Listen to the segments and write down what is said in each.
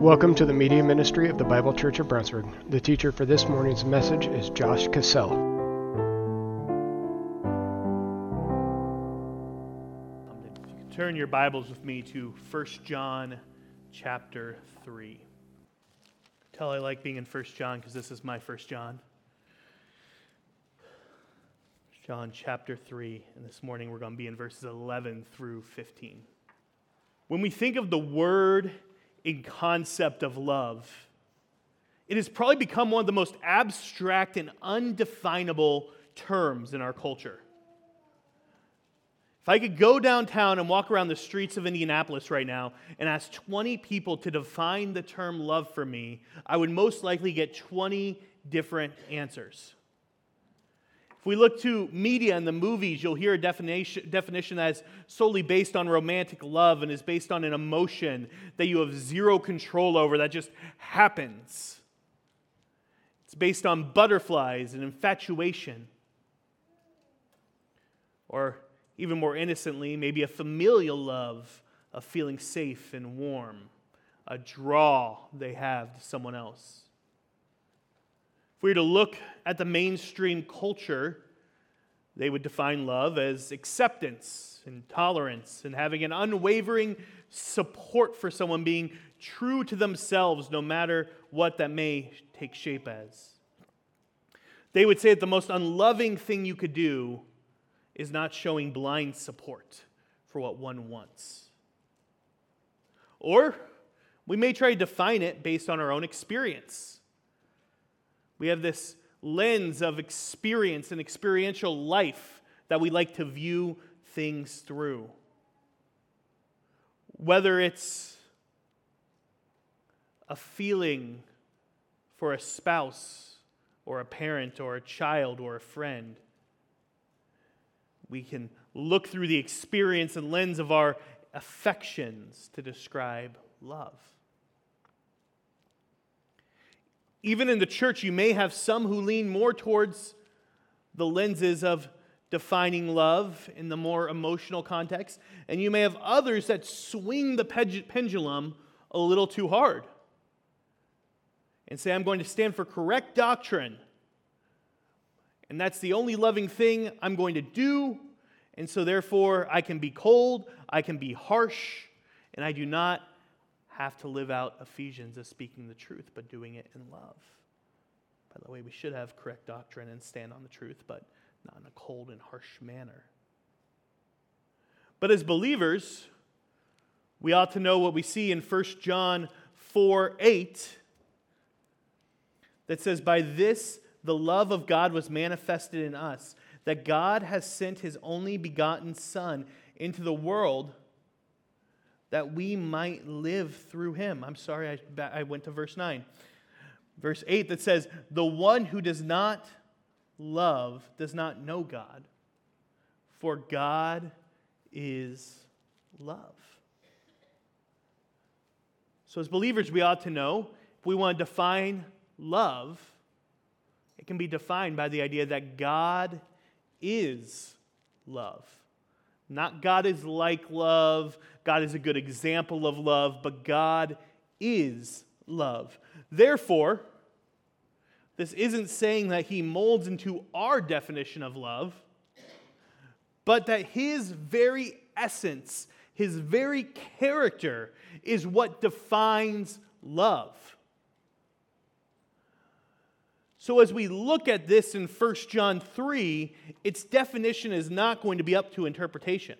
Welcome to the media ministry of the Bible Church of Brownsburg. The teacher for this morning's message is Josh Cassell. Turn your Bibles with me to 1 John chapter 3. I like being in 1 John because this is my 1 John. John chapter 3, and this morning we're going to be in verses 11 through 15. When we think of the word and concept of love, it has probably become one of the most abstract and undefinable terms in our culture. If I could go downtown and walk around the streets of Indianapolis right now and ask 20 people to define the term love for me, I would most likely get 20 different answers. If we look to media and the movies, you'll hear a definition that is solely based on romantic love and is based on an emotion that you have zero control over that just happens. It's based on butterflies and infatuation. Or even more innocently, maybe a familial love of feeling safe and warm, a draw they have to someone else. If we were to look at the mainstream culture, they would define love as acceptance and tolerance and having an unwavering support for someone, being true to themselves no matter what that may take shape as. They would say that the most unloving thing you could do is not showing blind support for what one wants. Or we may try to define it based on our own experience. We have this lens of experience and experiential life that we like to view things through. Whether it's a feeling for a spouse or a parent or a child or a friend, we can look through the experience and lens of our affections to describe love. Even in the church, you may have some who lean more towards the lenses of defining love in the more emotional context, and you may have others that swing the pendulum a little too hard and say, I'm going to stand for correct doctrine, and that's the only loving thing I'm going to do, and so therefore I can be cold, I can be harsh, and I do not have to live out Ephesians as speaking the truth, but doing it in love. By the way, we should have correct doctrine and stand on the truth, but not in a cold and harsh manner. But as believers, we ought to know what we see in 1 John 4:8 that says, by this the love of God was manifested in us, that God has sent His only begotten Son into the world that we might live through Him. I'm sorry, I went to verse 9. Verse 8 that says, the one who does not love does not know God, for God is love. So as believers, we ought to know, if we want to define love, it can be defined by the idea that God is love. Not God is like love, God is a good example of love, but God is love. Therefore, this isn't saying that He molds into our definition of love, but that His very essence, His very character is what defines love. So as we look at this in 1 John 3, its definition is not going to be up to interpretation.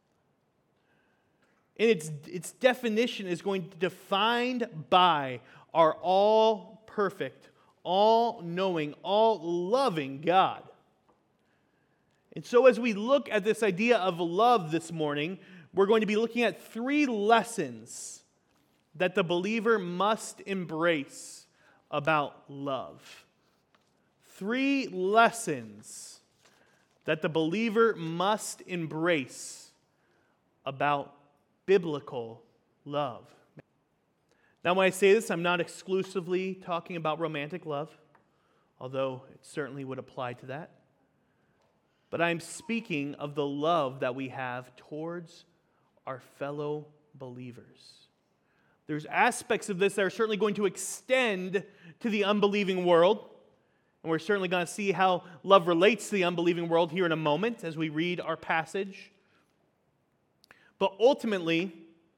And its definition is going to be defined by our all-perfect, all-knowing, all-loving God. And so as we look at this idea of love this morning, we're going to be looking at 3 lessons that the believer must embrace about love. 3 lessons that the believer must embrace about biblical love. Now, when I say this, I'm not exclusively talking about romantic love, although it certainly would apply to that. But I'm speaking of the love that we have towards our fellow believers. There's aspects of this that are certainly going to extend to the unbelieving world. And we're certainly going to see how love relates to the unbelieving world here in a moment as we read our passage. But ultimately,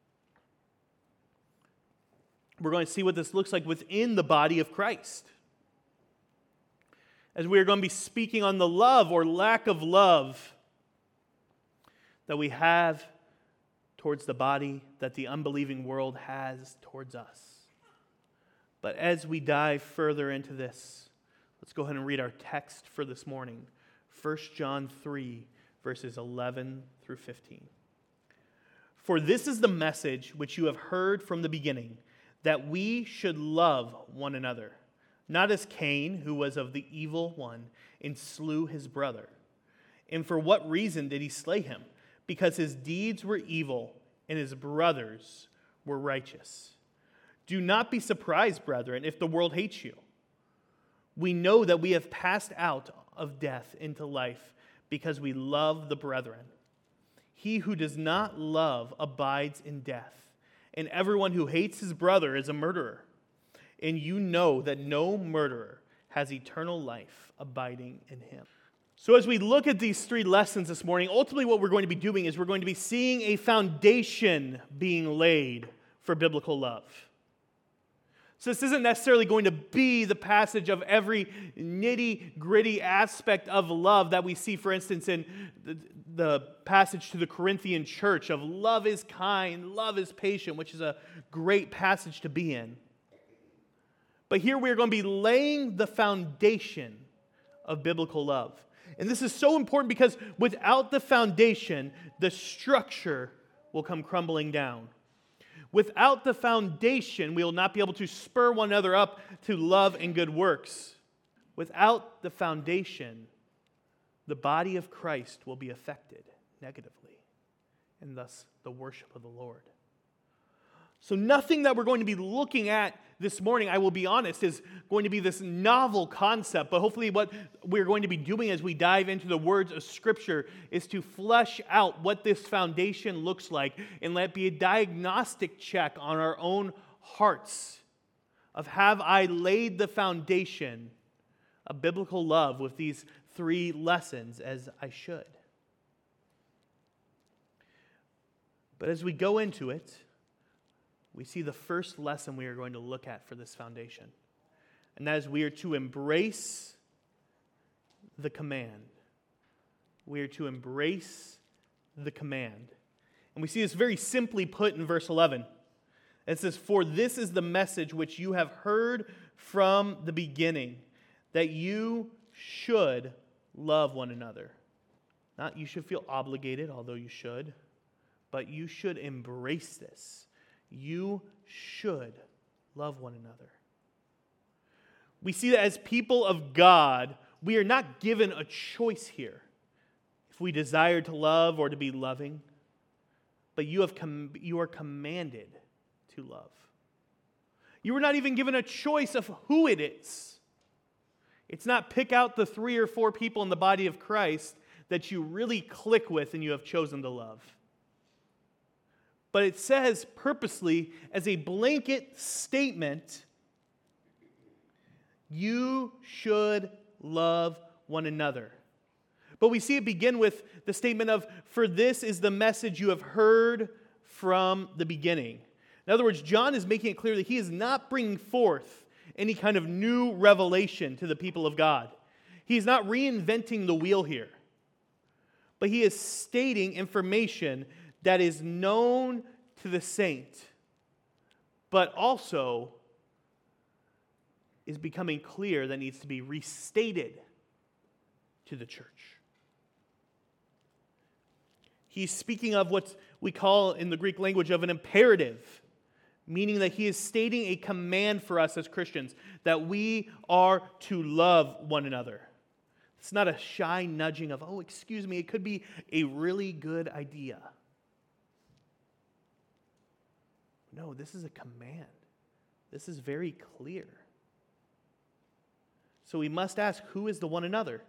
we're going to see what this looks like within the body of Christ. As we are going to be speaking on the love or lack of love that we have towards the body that the unbelieving world has towards us. But as we dive further into this, let's go ahead and read our text for this morning. 1 John 3, verses 11 through 15. For this is the message which you have heard from the beginning, that we should love one another. Not as Cain, who was of the evil one, and slew his brother. And for what reason did he slay him? Because his deeds were evil, and his brothers were righteous. Do not be surprised, brethren, if the world hates you. We know that we have passed out of death into life, because we love the brethren. He who does not love abides in death, and everyone who hates his brother is a murderer. And you know that no murderer has eternal life abiding in him. So as we look at these three lessons this morning, ultimately what we're going to be doing is we're going to be seeing a foundation being laid for biblical love. So this isn't necessarily going to be the passage of every nitty-gritty aspect of love that we see, for instance, in the passage to the Corinthian church of love is kind, love is patient, which is a great passage to be in. But here we are going to be laying the foundation of biblical love. And this is so important because without the foundation, the structure will come crumbling down. Without the foundation, we will not be able to spur one another up to love and good works. Without the foundation, the body of Christ will be affected negatively, and thus the worship of the Lord. So nothing that we're going to be looking at this morning, I will be honest, is going to be this novel concept. But hopefully what we're going to be doing as we dive into the words of Scripture is to flesh out what this foundation looks like and let it be a diagnostic check on our own hearts of have I laid the foundation of biblical love with these three lessons as I should. But as we go into it, we see the first lesson we are going to look at for this foundation. And that is we are to embrace the command. We are to embrace the command. And we see this very simply put in verse 11. It says, "For this is the message which you have heard from the beginning, that you should love one another." Not you should feel obligated, although you should, but you should embrace this. You should love one another. We see that as people of God, we are not given a choice here if we desire to love or to be loving, but you are commanded to love. You are not even given a choice of who it is. It's not pick out the 3 or 4 people in the body of Christ that you really click with and you have chosen to love. But it says purposely, as a blanket statement, you should love one another. But we see it begin with the statement of, "For this is the message you have heard from the beginning." In other words, John is making it clear that he is not bringing forth any kind of new revelation to the people of God. He is not reinventing the wheel here. But he is stating information that is known to the saint, but also is becoming clear that needs to be restated to the church. He's speaking of what we call in the Greek language of an imperative, meaning that he is stating a command for us as Christians, that we are to love one another. It's not a shy nudging of, "Oh, excuse me, it could be a really good idea." No, this is a command. This is very clear. So we must ask, who is the one another?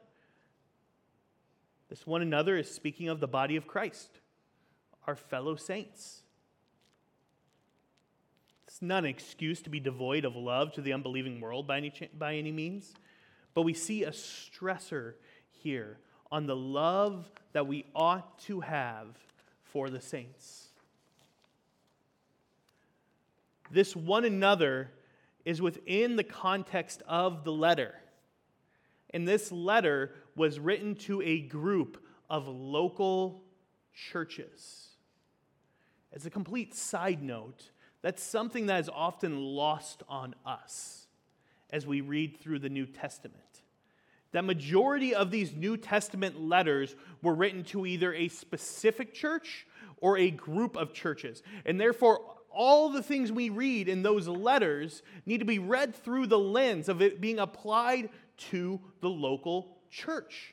This one another is speaking of the body of Christ, our fellow saints. It's not an excuse to be devoid of love to the unbelieving world by any means, but we see a stressor here on the love that we ought to have for the saints. This one another is within the context of the letter. And this letter was written to a group of local churches. As a complete side note, that's something that is often lost on us as we read through the New Testament. The majority of these New Testament letters were written to either a specific church or a group of churches. And therefore, all the things we read in those letters need to be read through the lens of it being applied to the local church,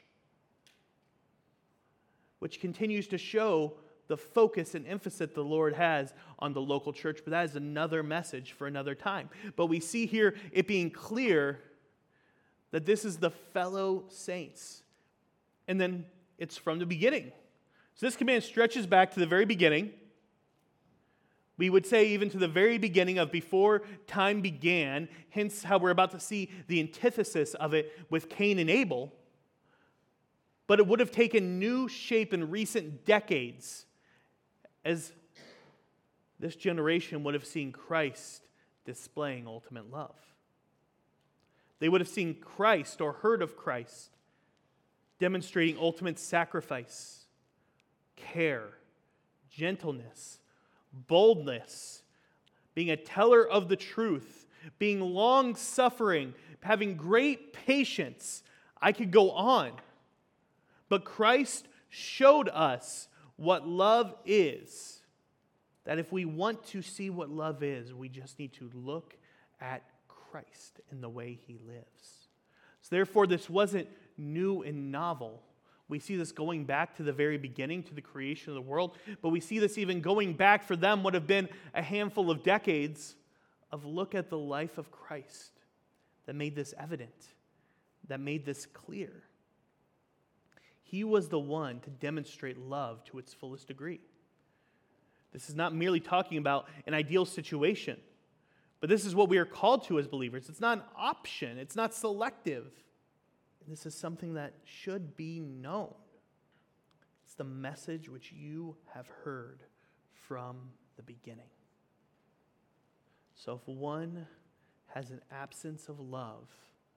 which continues to show the focus and emphasis the Lord has on the local church. But that is another message for another time. But we see here it being clear that this is the fellow saints. And then it's from the beginning. So this command stretches back to the very beginning. We would say even to the very beginning of before time began, hence how we're about to see the antithesis of it with Cain and Abel. But it would have taken new shape in recent decades as this generation would have seen Christ displaying ultimate love. They would have seen Christ or heard of Christ demonstrating ultimate sacrifice, care, gentleness, boldness, being a teller of the truth, being long-suffering, having great patience. I could go on. But Christ showed us what love is. That if we want to see what love is, we just need to look at Christ in the way he lives. So therefore, this wasn't new and novel. We see this going back to the very beginning, to the creation of the world, but we see this even going back for them would have been a handful of decades of look at the life of Christ that made this evident, that made this clear. He was the one to demonstrate love to its fullest degree. This is not merely talking about an ideal situation, but this is what we are called to as believers. It's not an option. It's not selective. This is something that should be known. It's the message which you have heard from the beginning. So if one has an absence of love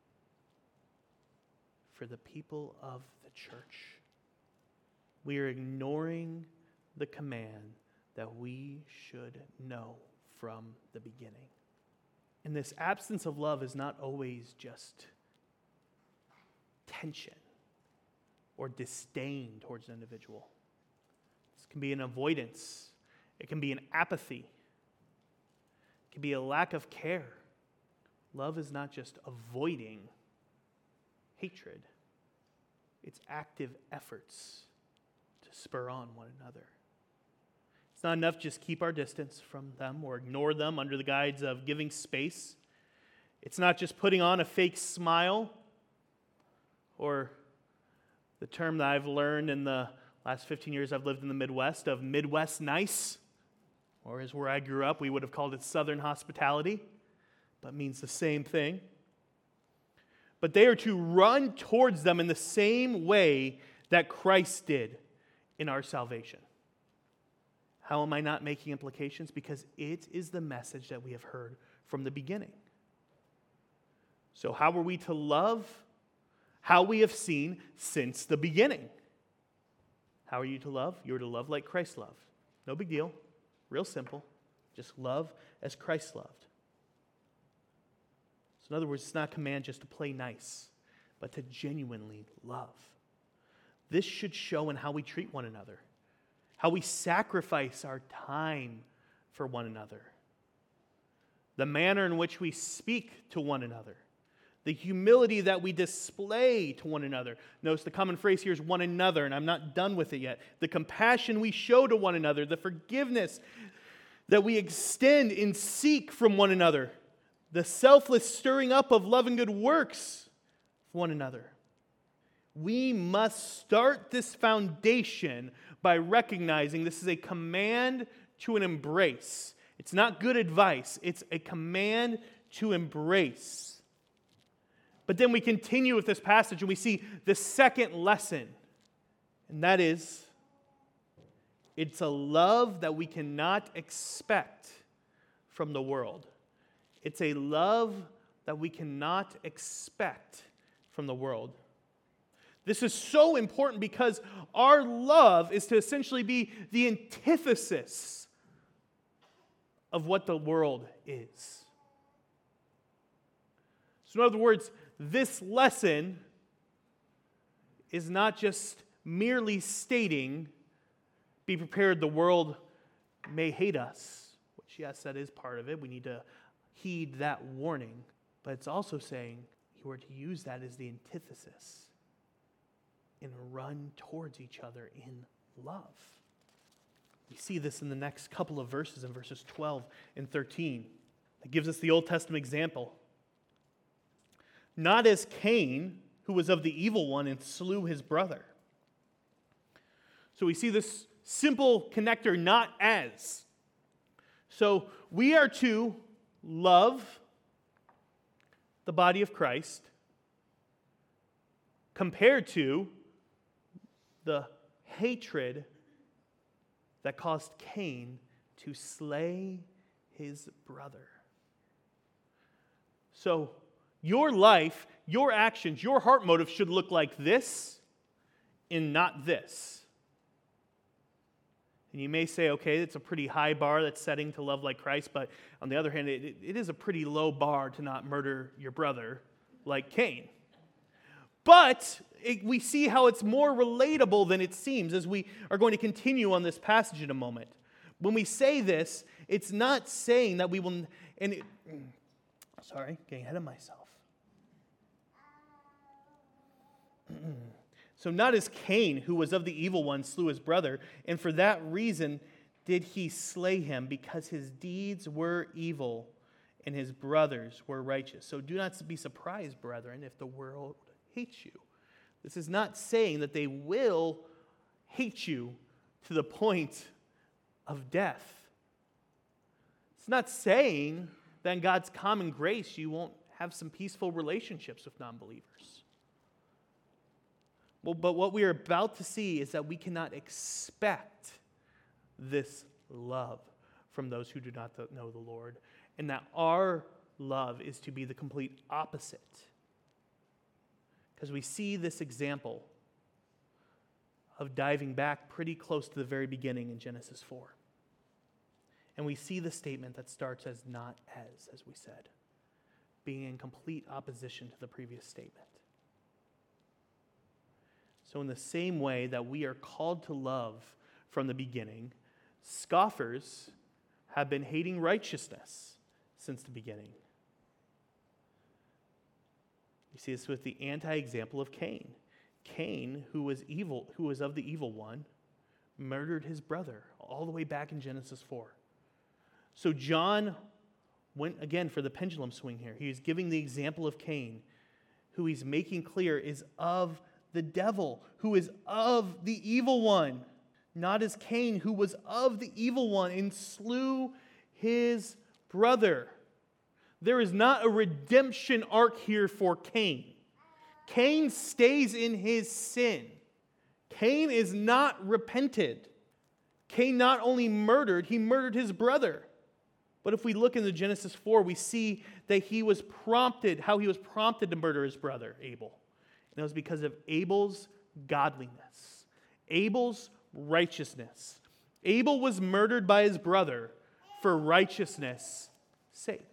for the people of the church, we are ignoring the command that we should know from the beginning. And this absence of love is not always just tension or disdain towards an individual. This can be an avoidance. It can be an apathy. It can be a lack of care. Love is not just avoiding hatred. It's active efforts to spur on one another. It's not enough to just keep our distance from them or ignore them under the guise of giving space. It's not just putting on a fake smile, or the term that I've learned in the last 15 years I've lived in the Midwest of Midwest nice, or as where I grew up, we would have called it Southern hospitality, but means the same thing. But they are to run towards them in the same way that Christ did in our salvation. How am I not making implications? Because it is the message that we have heard from the beginning. So how are we to love? How we have seen since the beginning. How are you to love? You are to love like Christ loved. No big deal. Real simple. Just love as Christ loved. So in other words, it's not a command just to play nice, but to genuinely love. This should show in how we treat one another, how we sacrifice our time for one another, the manner in which we speak to one another, the humility that we display to one another. Notice the common phrase here is one another, and I'm not done with it yet. The compassion we show to one another, the forgiveness that we extend and seek from one another, the selfless stirring up of love and good works for one another. We must start this foundation by recognizing this is a command to an embrace. It's not good advice. It's a command to embrace. But then we continue with this passage and we see the second lesson. And that is, it's a love that we cannot expect from the world. It's a love that we cannot expect from the world. This is so important because our love is to essentially be the antithesis of what the world is. So in other words, this lesson is not just merely stating, be prepared, the world may hate us. Which, yes, that is part of it. We need to heed that warning. But it's also saying you are to use that as the antithesis and run towards each other in love. We see this in the next couple of verses, in verses 12 and 13. It gives us the Old Testament example. Not as Cain, who was of the evil one and slew his brother. So we see this simple connector, not as. So we are to love the body of Christ compared to the hatred that caused Cain to slay his brother. So your life, your actions, your heart motive should look like this and not this. And you may say, okay, it's a pretty high bar that's setting to love like Christ, but on the other hand, it is a pretty low bar to not murder your brother like Cain. But we see how it's more relatable than it seems as we are going to continue on this passage in a moment. When we say this, it's not saying that we will, getting ahead of myself. So not as Cain, who was of the evil one, slew his brother, and for that reason did he slay him, because his deeds were evil and his brothers were righteous. So do not be surprised, brethren, if the world hates you. This is not saying that they will hate you to the point of death. It's not saying that in God's common grace you won't have some peaceful relationships with non-believers. Well, but what we are about to see is that we cannot expect this love from those who do not know the Lord, and that our love is to be the complete opposite. Because we see this example of diving back pretty close to the very beginning in Genesis 4. And we see the statement that starts as not as we said, being in complete opposition to the previous statement. So in the same way that we are called to love from the beginning, scoffers have been hating righteousness since the beginning. You see this with the anti-example of Cain. Cain, who was evil, who was of the evil one, murdered his brother all the way back in Genesis 4. So John went again for the pendulum swing here. He is giving the example of Cain, who he's making clear is of the devil, who is of the evil one, not as Cain, who was of the evil one and slew his brother. There is not a redemption arc here for Cain. Cain stays in his sin. Cain is not repented. Cain not only murdered, he murdered his brother. But if we look into Genesis 4, we see that he was prompted to murder his brother, Abel. And it was because of Abel's godliness, Abel's righteousness. Abel was murdered by his brother for righteousness' sake.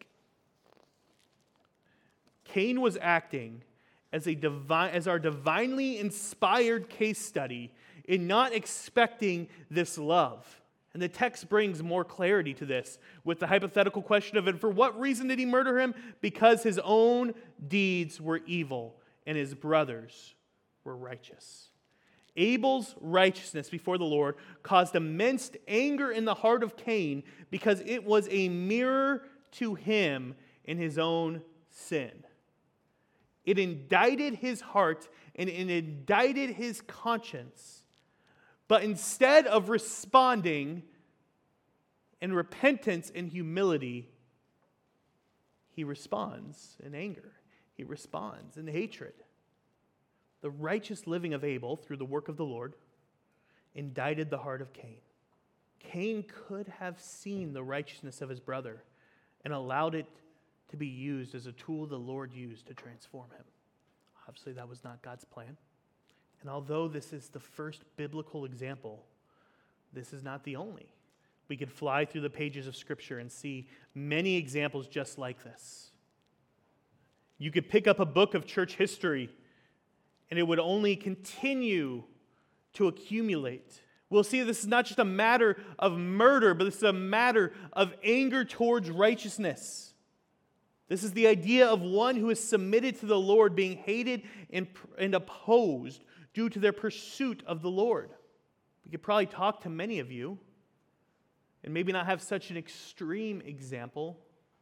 Cain was acting as our divinely inspired case study in not expecting this love. And the text brings more clarity to this with the hypothetical question of, and for what reason did he murder him? Because his own deeds were evil and his brothers were righteous. Abel's righteousness before the Lord caused immense anger in the heart of Cain because it was a mirror to him in his own sin. It indicted his heart and it indicted his conscience. But instead of responding in repentance and humility, he responds in anger. He responds in hatred. The righteous living of Abel, through the work of the Lord, indicted the heart of Cain. Cain could have seen the righteousness of his brother and allowed it to be used as a tool the Lord used to transform him. Obviously, that was not God's plan. And although this is the first biblical example, this is not the only. We could fly through the pages of Scripture and see many examples just like this. You could pick up a book of church history, and it would only continue to accumulate. We'll see this is not just a matter of murder, but this is a matter of anger towards righteousness. This is the idea of one who is submitted to the Lord being hated and opposed due to their pursuit of the Lord. We could probably talk to many of you and maybe not have such an extreme example,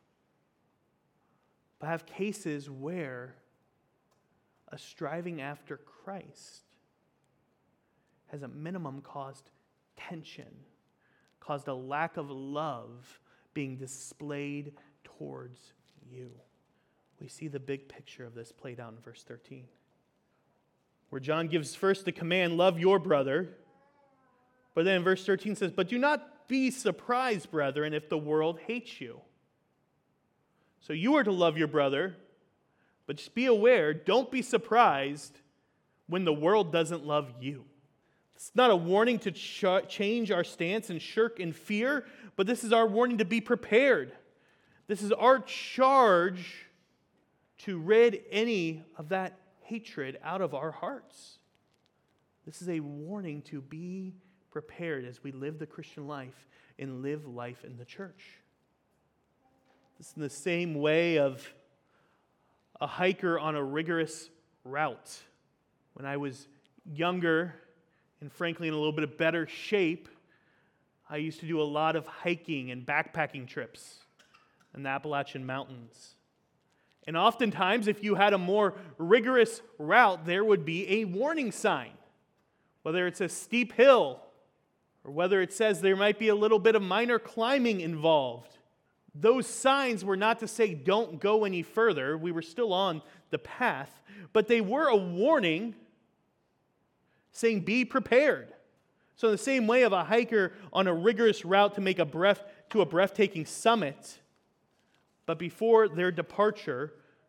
but have cases where a striving after Christ has at minimum caused tension, caused a lack of love being displayed towards you. We see the big picture of this played out in verse 13, where John gives first the command, love your brother, but then in verse 13 says, but do not be surprised, brethren, if the world hates you. So you are to love your brother, but just be aware, don't be surprised when the world doesn't love you. It's not a warning to change our stance and shirk in fear, but this is our warning to be prepared. This is our charge to rid any of that hatred out of our hearts. This is a warning to be prepared as we live the Christian life and live life in the church. This is in the same way of a hiker on a rigorous route. When I was younger and frankly in a little bit of better shape, I used to do a lot of hiking and backpacking trips in the Appalachian Mountains. And oftentimes, if you had a more rigorous route, there would be a warning sign. Whether it's a steep hill, or whether it says there might be a little bit of minor climbing involved. Those signs were not to say don't go any further. We were still on the path. But they were a warning saying be prepared. So in the same way of a hiker on a rigorous route to make a breathtaking summit, but before their departure,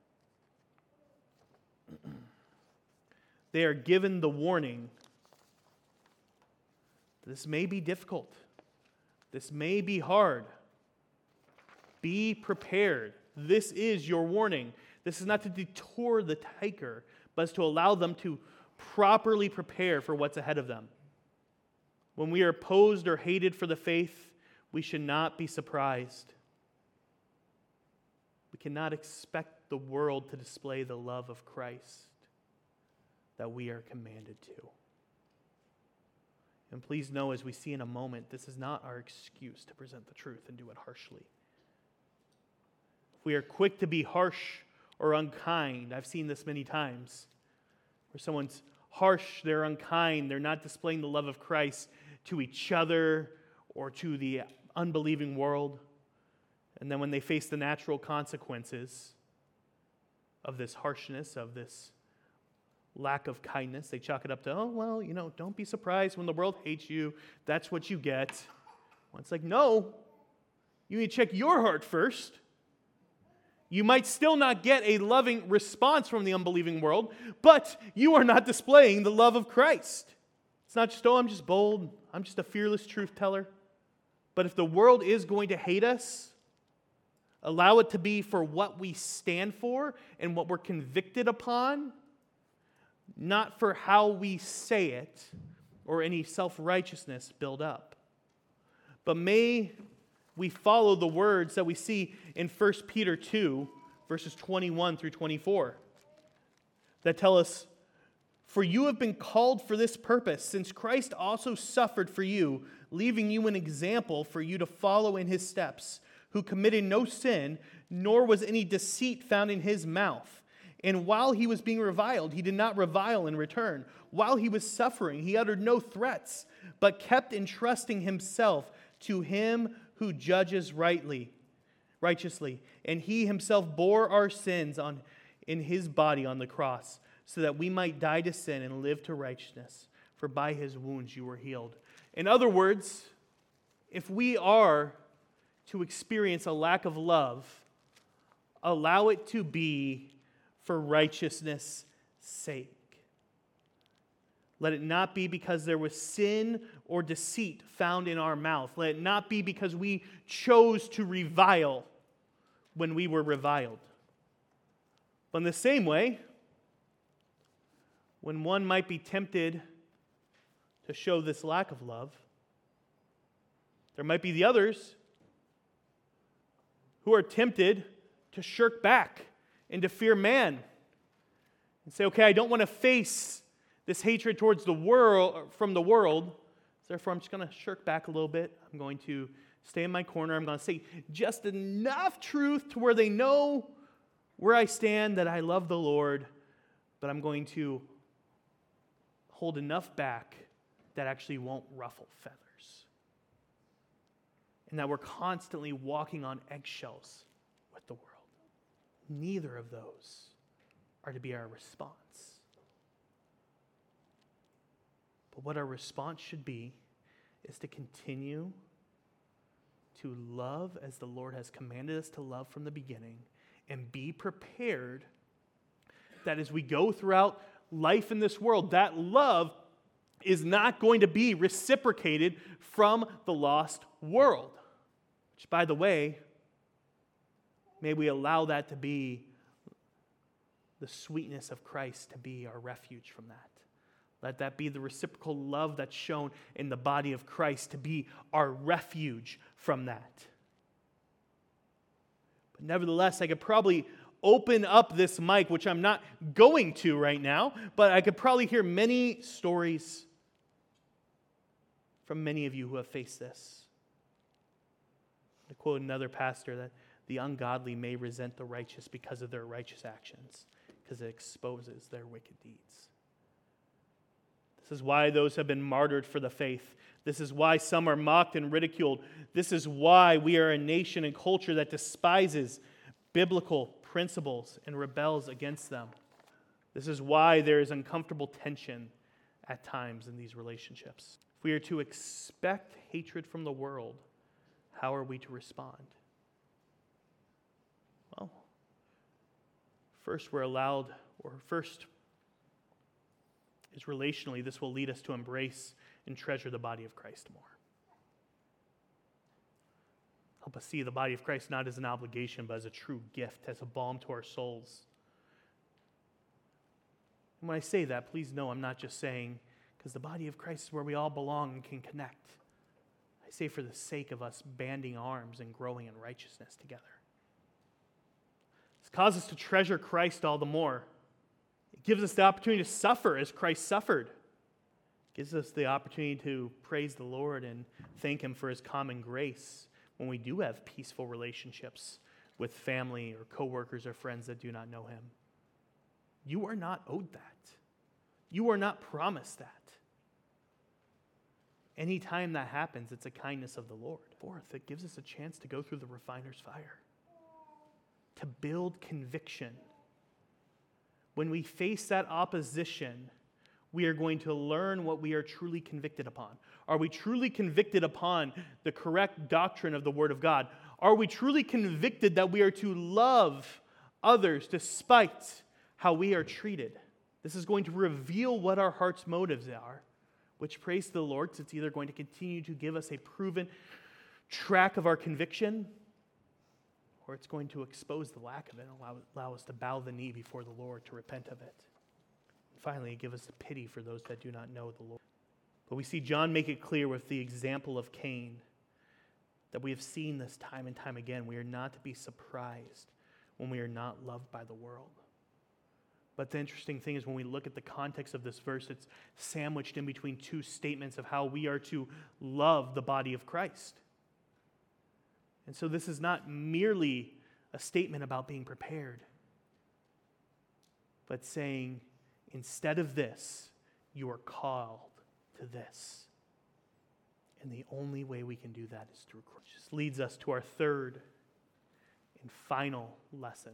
they are given the warning. This may be difficult. This may be hard. Be prepared. This is your warning. This is not to detour the hiker, but is to allow them to properly prepare for what's ahead of them. When we are opposed or hated for the faith, we should not be surprised. We cannot expect the world to display the love of Christ that we are commanded to. And please know, as we see in a moment, this is not our excuse to present the truth and do it harshly. If we are quick to be harsh or unkind, I've seen this many times, where someone's harsh, they're unkind, they're not displaying the love of Christ to each other or to the unbelieving world. And then when they face the natural consequences of this harshness, of this lack of kindness, they chalk it up to, oh, well, don't be surprised when the world hates you. That's what you get. Well, it's like, no, you need to check your heart first. You might still not get a loving response from the unbelieving world, but you are not displaying the love of Christ. It's not just, oh, I'm just bold. I'm just a fearless truth teller. But if the world is going to hate us, allow it to be for what we stand for and what we're convicted upon, not for how we say it or any self-righteousness build up. But may we follow the words that we see in 1 Peter 2, verses 21 through 24, that tell us, for you have been called for this purpose, since Christ also suffered for you, leaving you an example for you to follow in his steps, who committed no sin, nor was any deceit found in his mouth. And while he was being reviled, he did not revile in return. While he was suffering, he uttered no threats, but kept entrusting himself to him who judges righteously, and he himself bore our sins in his body on the cross, so that we might die to sin and live to righteousness. For by his wounds you were healed. In other words, if we are to experience a lack of love, allow it to be for righteousness' sake. Let it not be because there was sin or deceit found in our mouth. Let it not be because we chose to revile when we were reviled. But in the same way, when one might be tempted to show this lack of love, there might be the others who are tempted to shirk back and to fear man and say, okay, I don't want to face this hatred towards the world, from the world, therefore I'm just going to shirk back a little bit. I'm going to stay in my corner. I'm going to say just enough truth to where they know where I stand, that I love the Lord, but I'm going to hold enough back that actually won't ruffle feathers. And that we're constantly walking on eggshells with the world. Neither of those are to be our response. But what our response should be is to continue to love as the Lord has commanded us to love from the beginning, and be prepared that as we go throughout life in this world, that love is not going to be reciprocated from the lost world. Which, by the way, may we allow that to be the sweetness of Christ, to be our refuge from that. Let that be the reciprocal love that's shown in the body of Christ, to be our refuge from that. But nevertheless, I could probably open up this mic, which I'm not going to right now, but I could probably hear many stories from many of you who have faced this. I quote another pastor that the ungodly may resent the righteous because of their righteous actions, because it exposes their wicked deeds. This is why those have been martyred for the faith. This is why some are mocked and ridiculed. This is why we are a nation and culture that despises biblical principles and rebels against them. This is why there is uncomfortable tension at times in these relationships. If we are to expect hatred from the world, how are we to respond? Well, first is relationally, this will lead us to embrace and treasure the body of Christ more. Help us see the body of Christ not as an obligation, but as a true gift, as a balm to our souls. And when I say that, please know I'm not just saying because the body of Christ is where we all belong and can connect. I say for the sake of us banding arms and growing in righteousness together. This causes us to treasure Christ all the more. It gives us the opportunity to suffer as Christ suffered. It gives us the opportunity to praise the Lord and thank Him for His common grace when we do have peaceful relationships with family or coworkers or friends that do not know Him. You are not owed that. You are not promised that. Anytime that happens, it's a kindness of the Lord. Fourth, it gives us a chance to go through the refiner's fire, to build conviction. When we face that opposition, we are going to learn what we are truly convicted upon. Are we truly convicted upon the correct doctrine of the Word of God? Are we truly convicted that we are to love others despite how we are treated? This is going to reveal what our heart's motives are, which, praise the Lord, it's either going to continue to give us a proven track of our conviction, or it's going to expose the lack of it and allow us to bow the knee before the Lord to repent of it. And finally, give us a pity for those that do not know the Lord. But we see John make it clear with the example of Cain that we have seen this time and time again. We are not to be surprised when we are not loved by the world. But the interesting thing is when we look at the context of this verse, it's sandwiched in between two statements of how we are to love the body of Christ. And so this is not merely a statement about being prepared, but saying, instead of this, you are called to this. And the only way we can do that is through Christ. This leads us to our third and final lesson.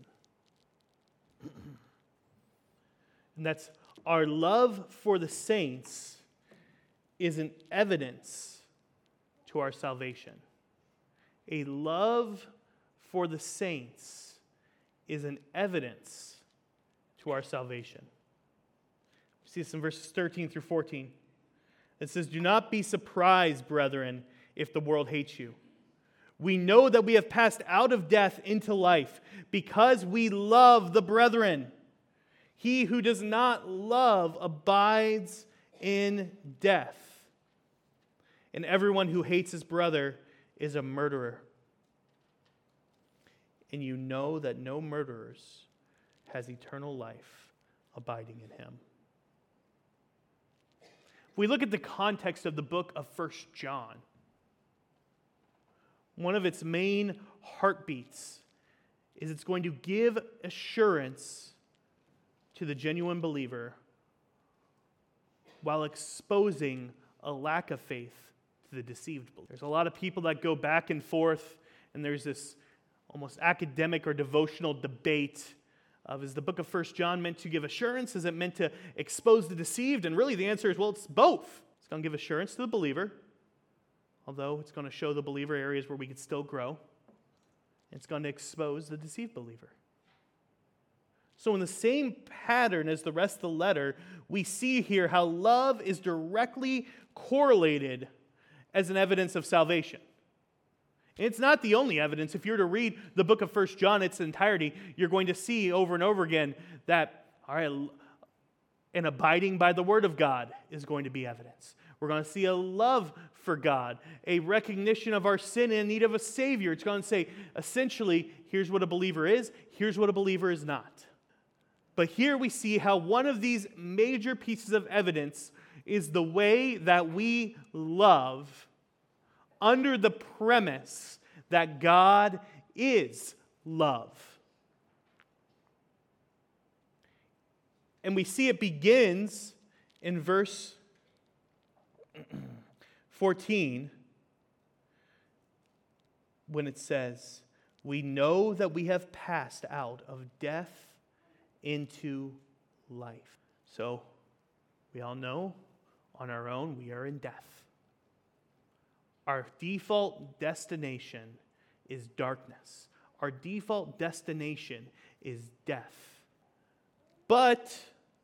And that's our love for the saints is an evidence to our salvation. A love for the saints is an evidence to our salvation. We see this in verses 13 through 14. It says, "Do not be surprised, brethren, if the world hates you. We know that we have passed out of death into life because we love the brethren. He who does not love abides in death. And everyone who hates his brother is a murderer. And you know that no murderers has eternal life abiding in him." If we look at the context of the book of 1 John, one of its main heartbeats is it's going to give assurance to the genuine believer while exposing a lack of faith to the deceived believer. There's a lot of people that go back and forth, and there's this almost academic or devotional debate of, is the book of 1 John meant to give assurance? Is it meant to expose the deceived? And really the answer is, well, it's both. It's going to give assurance to the believer, although it's going to show the believer areas where we could still grow. It's going to expose the deceived believer. So in the same pattern as the rest of the letter, we see here how love is directly correlated as an evidence of salvation. It's not the only evidence. If you were to read the book of 1 John in its entirety, you're going to see over and over again that, all right, an abiding by the word of God is going to be evidence. We're going to see a love for God, a recognition of our sin and need of a Savior. It's going to say, essentially, here's what a believer is, here's what a believer is not. But here we see how one of these major pieces of evidence is the way that we love under the premise that God is love. And we see it begins in verse 14 when it says, "We know that we have passed out of death into life." So, we all know on our own we are in death. Our default destination is darkness. Our default destination is death. But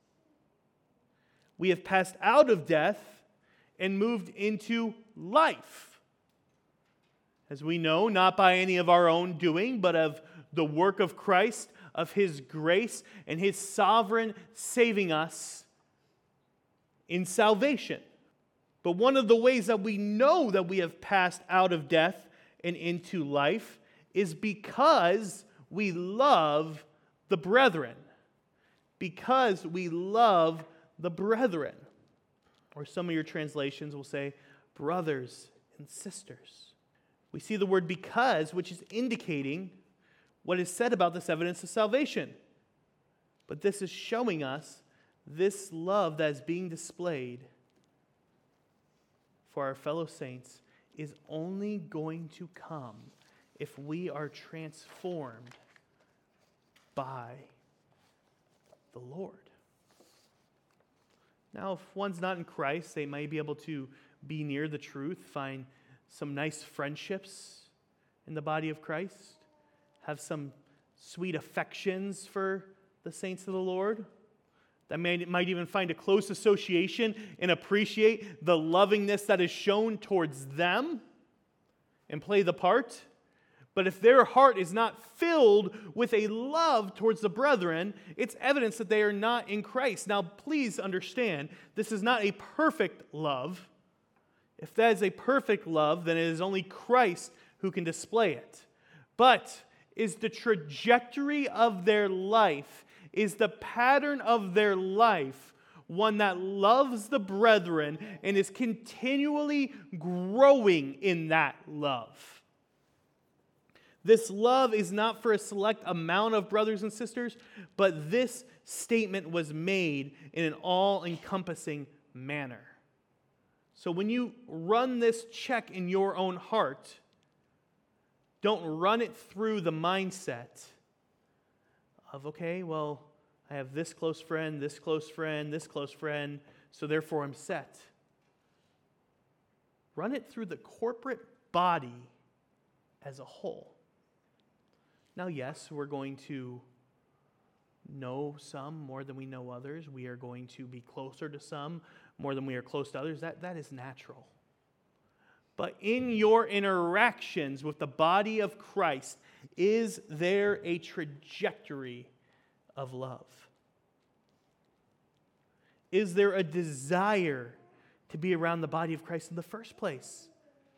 we have passed out of death and moved into life. As we know, not by any of our own doing, but of the work of Christ, of His grace, and His sovereign saving us in salvation. But one of the ways that we know that we have passed out of death and into life is because we love the brethren. Because we love the brethren. Or some of your translations will say brothers and sisters. We see the word because, which is indicating what is said about this evidence of salvation. But this is showing us this love that is being displayed for our fellow saints is only going to come if we are transformed by the Lord. Now, if one's not in Christ, they might be able to be near the truth, find some nice friendships in the body of Christ, have some sweet affections for the saints of the Lord. That might even find a close association and appreciate the lovingness that is shown towards them and play the part. But if their heart is not filled with a love towards the brethren, it's evidence that they are not in Christ. Now, please understand, this is not a perfect love. If that is a perfect love, then it is only Christ who can display it. But is the trajectory of their life, is the pattern of their life one that loves the brethren and is continually growing in that love? This love is not for a select amount of brothers and sisters, but this statement was made in an all-encompassing manner. So when you run this check in your own heart, don't run it through the mindset of, okay, well, I have this close friend, this close friend, this close friend, so therefore I'm set. Run it through the corporate body as a whole. Now, yes, we're going to know some more than we know others. We are going to be closer to some more than we are close to others. That is natural. But in your interactions with the body of Christ, is there a trajectory of love? Is there a desire to be around the body of Christ in the first place?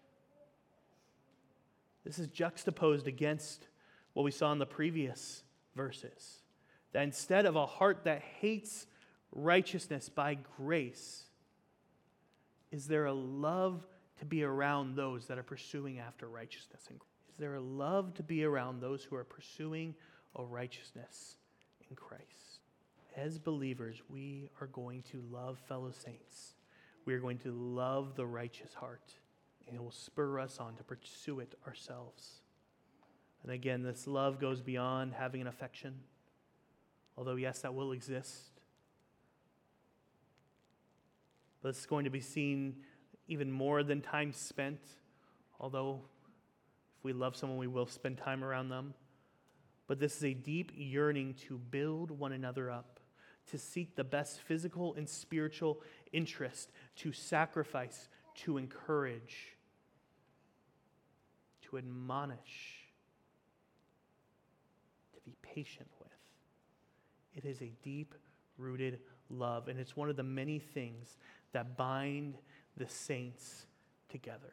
This is juxtaposed against what we saw in the previous verses. That instead of a heart that hates righteousness by grace, is there a love to be around those that are pursuing after righteousness? Is there a love to be around those who are pursuing a righteousness in Christ? As believers, we are going to love fellow saints. We are going to love the righteous heart, and it will spur us on to pursue it ourselves. And again, this love goes beyond having an affection, although yes, that will exist. But it's going to be seen even more than time spent, although if we love someone, we will spend time around them. But this is a deep yearning to build one another up, to seek the best physical and spiritual interest, to sacrifice, to encourage, to admonish, to be patient with. It is a deep-rooted love, and it's one of the many things that bind the saints together.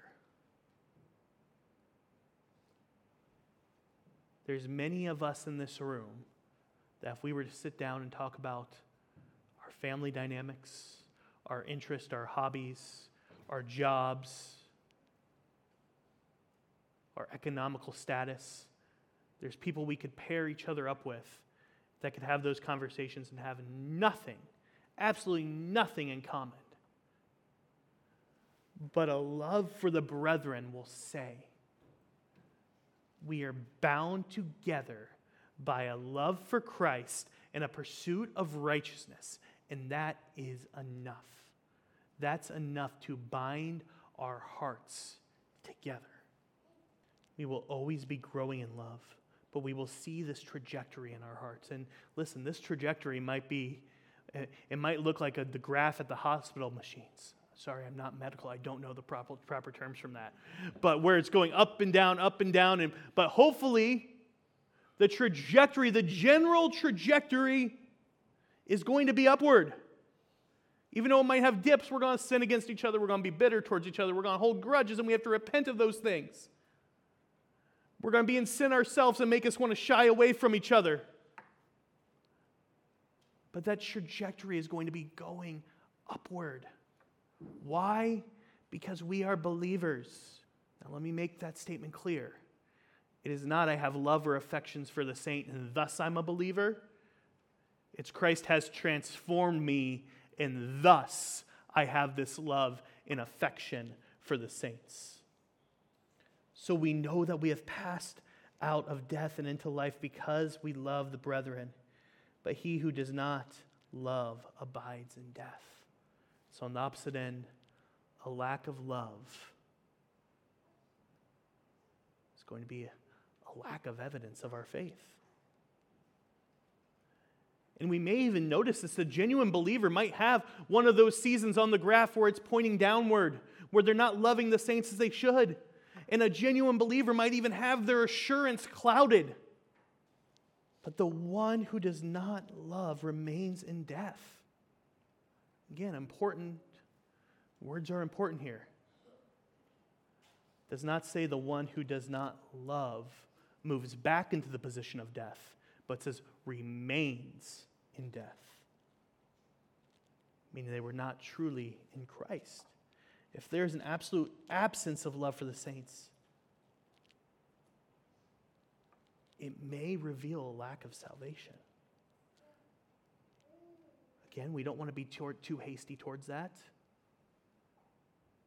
There's many of us in this room that if we were to sit down and talk about our family dynamics, our interests, our hobbies, our jobs, our economical status, there's people we could pair each other up with that could have those conversations and have nothing, absolutely nothing in common. But a love for the brethren will say, we are bound together by a love for Christ and a pursuit of righteousness, and that is enough. That's enough to bind our hearts together. We will always be growing in love, but we will see this trajectory in our hearts. And listen, this trajectory might look like the graph at the hospital machines. Sorry, I'm not medical. I don't know the proper terms from that. But where it's going up and down, but hopefully the trajectory, the general trajectory is going to be upward. Even though it might have dips, we're going to sin against each other. We're going to be bitter towards each other. We're going to hold grudges, and we have to repent of those things. We're going to be in sin ourselves and make us want to shy away from each other. But that trajectory is going to be going upward. Why? Because we are believers. Now let me make that statement clear. It is not I have love or affections for the saint and thus I'm a believer. It's Christ has transformed me and thus I have this love and affection for the saints. So we know that we have passed out of death and into life because we love the brethren. But he who does not love abides in death. So on the opposite end, a lack of love is going to be a lack of evidence of our faith. And we may even notice this. The genuine believer might have one of those seasons on the graph where it's pointing downward, where they're not loving the saints as they should. And a genuine believer might even have their assurance clouded. But the one who does not love remains in death. Again, important. Words are important here. It does not say the one who does not love moves back into the position of death, but says remains in death. Meaning they were not truly in Christ. If there's an absolute absence of love for the saints, it may reveal a lack of salvation. Again, we don't want to be too hasty towards that.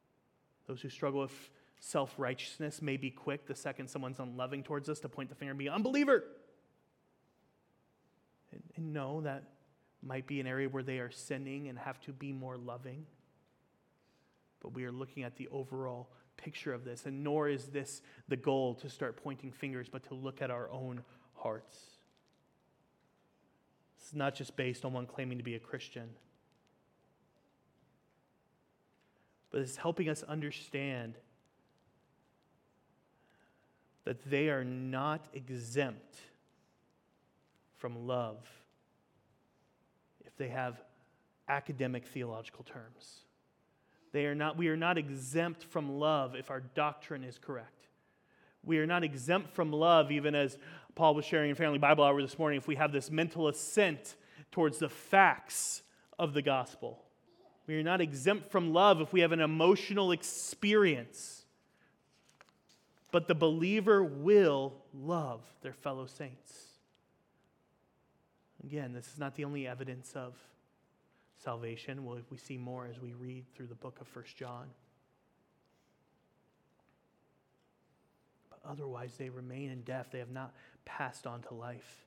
Those who struggle with self-righteousness may be quick the second someone's unloving towards us to point the finger and be unbeliever. And no, that might be an area where they are sinning and have to be more loving. But we are looking at the overall picture of this, and nor is this the goal to start pointing fingers, but to look at our own hearts. It's not just based on one claiming to be a Christian, but it's helping us understand that they are not exempt from love if they have academic theological terms. We are not exempt from love if our doctrine is correct. We are not exempt from love, even as Paul was sharing in Family Bible Hour this morning, if we have this mental assent towards the facts of the gospel. We are not exempt from love if we have an emotional experience. But the believer will love their fellow saints. Again, this is not the only evidence of salvation. We see more as we read through the book of 1 John. But otherwise, they remain in death. They have not passed on to life.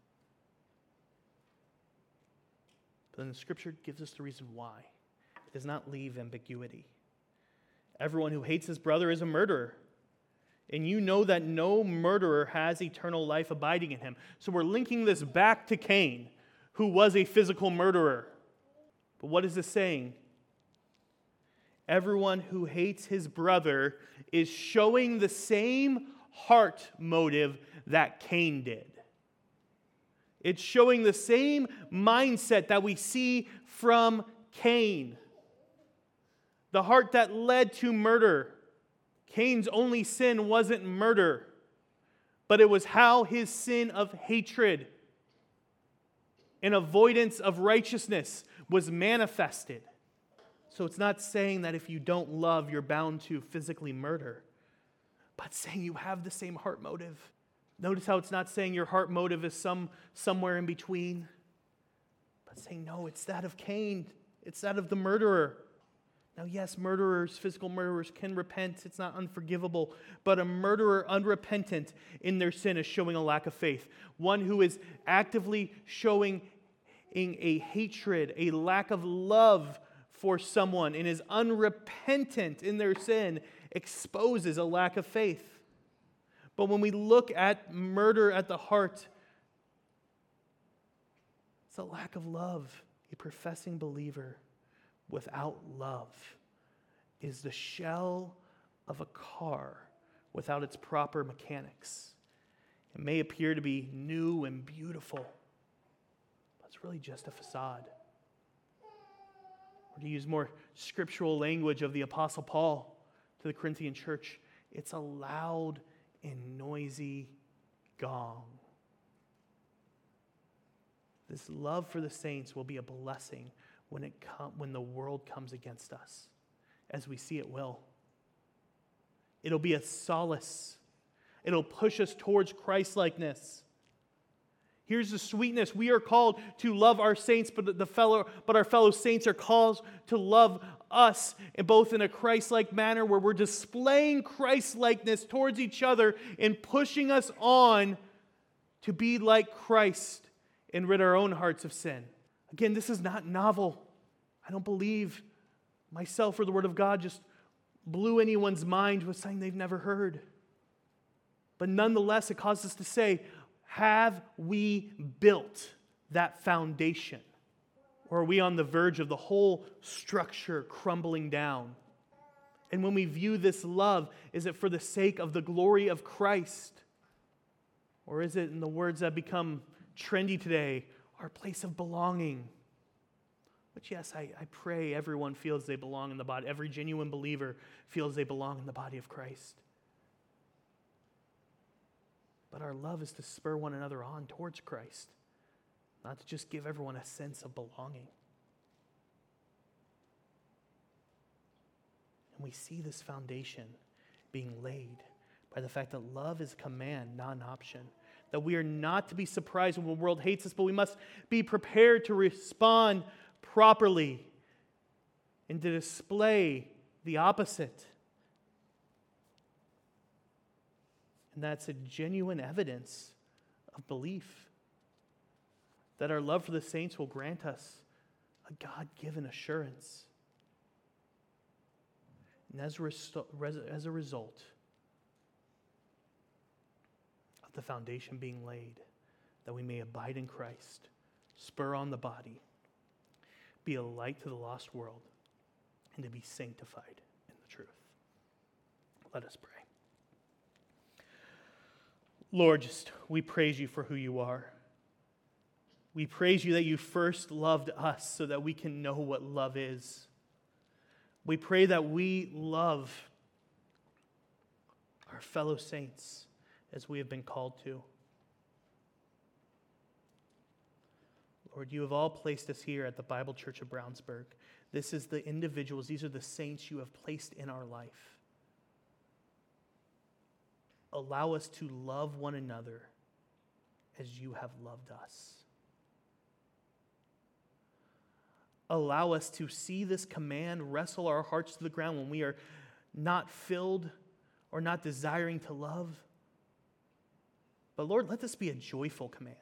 But then the Scripture gives us the reason why. It does not leave ambiguity. Everyone who hates his brother is a murderer. And you know that no murderer has eternal life abiding in him. So we're linking this back to Cain, who was a physical murderer. But what is this saying? Everyone who hates his brother is showing the same heart motive that Cain did. It's showing the same mindset that we see from Cain. The heart that led to murder. Cain's only sin wasn't murder, but it was how his sin of hatred and avoidance of righteousness was manifested. So it's not saying that if you don't love, you're bound to physically murder, but saying you have the same heart motive. Notice how it's not saying your heart motive is somewhere in between, but saying, no, it's that of Cain. It's that of the murderer. Now, yes, physical murderers can repent. It's not unforgivable. But a murderer unrepentant in their sin is showing a lack of faith. One who is actively showing a hatred, a lack of love for someone, and is unrepentant in their sin exposes a lack of faith. But when we look at murder at the heart, it's a lack of love. A professing believer without love is the shell of a car without its proper mechanics. It may appear to be new and beautiful, but it's really just a facade. Or to use more scriptural language of the Apostle Paul to the Corinthian church, it's a loud and noisy gong. This love for the saints will be a blessing when the world comes against us, as we see it will. It'll be a solace. It'll push us towards Christ-likeness. Here's the sweetness. We are called to love our saints, but our fellow saints are called to love us, both in a Christ-like manner where we're displaying Christ-likeness towards each other and pushing us on to be like Christ and rid our own hearts of sin. Again, this is not novel. I don't believe myself or the Word of God just blew anyone's mind with something they've never heard. But nonetheless, it causes us to say, have we built that foundation? Or are we on the verge of the whole structure crumbling down? And when we view this love, is it for the sake of the glory of Christ? Or is it, in the words that become trendy today, our place of belonging? But yes, I pray everyone feels they belong in the body. Every genuine believer feels they belong in the body of Christ. But our love is to spur one another on towards Christ, not to just give everyone a sense of belonging. And we see this foundation being laid by the fact that love is a command, not an option. That we are not to be surprised when the world hates us, but we must be prepared to respond properly and to display the opposite And that's a genuine evidence of belief. That our love for the saints will grant us a God-given assurance. And as a result of the foundation being laid, that we may abide in Christ, spur on the body, be a light to the lost world, and to be sanctified in the truth. Let us pray. Lord, we praise you for who you are. We praise you that you first loved us so that we can know what love is. We pray that we love our fellow saints as we have been called to. Lord, you have all placed us here at the Bible Church of Brownsburg. This is the individuals, these are the saints you have placed in our life. Allow us to love one another as you have loved us. Allow us to see this command wrestle our hearts to the ground when we are not filled or not desiring to love. But Lord, let this be a joyful command.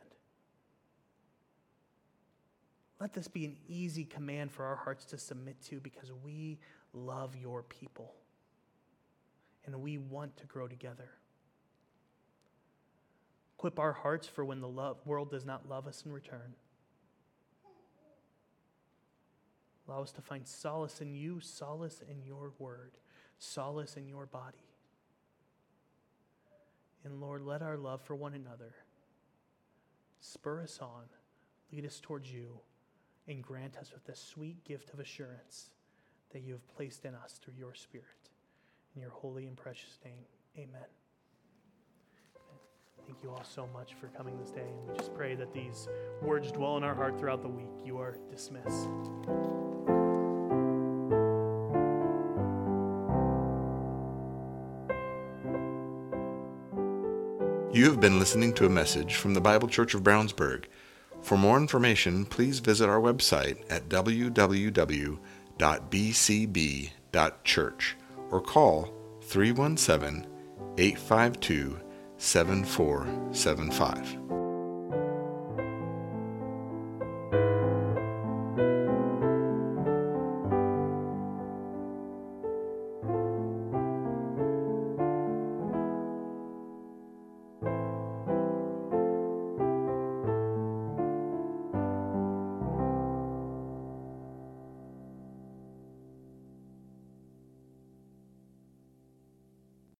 Let this be an easy command for our hearts to submit to because we love your people and we want to grow together. Equip our hearts for when the world does not love us in return. Allow us to find solace in you, solace in your word, solace in your body. And Lord, let our love for one another spur us on, lead us towards you, and grant us with the sweet gift of assurance that you have placed in us through your Spirit. In your holy and precious name, amen. Thank you all so much for coming this day, and we just pray that these words dwell in our heart throughout the week. You are dismissed. You have been listening to a message from the Bible Church of Brownsburg. For more information, please visit our website at www.bcb.church or call 317-852-7475.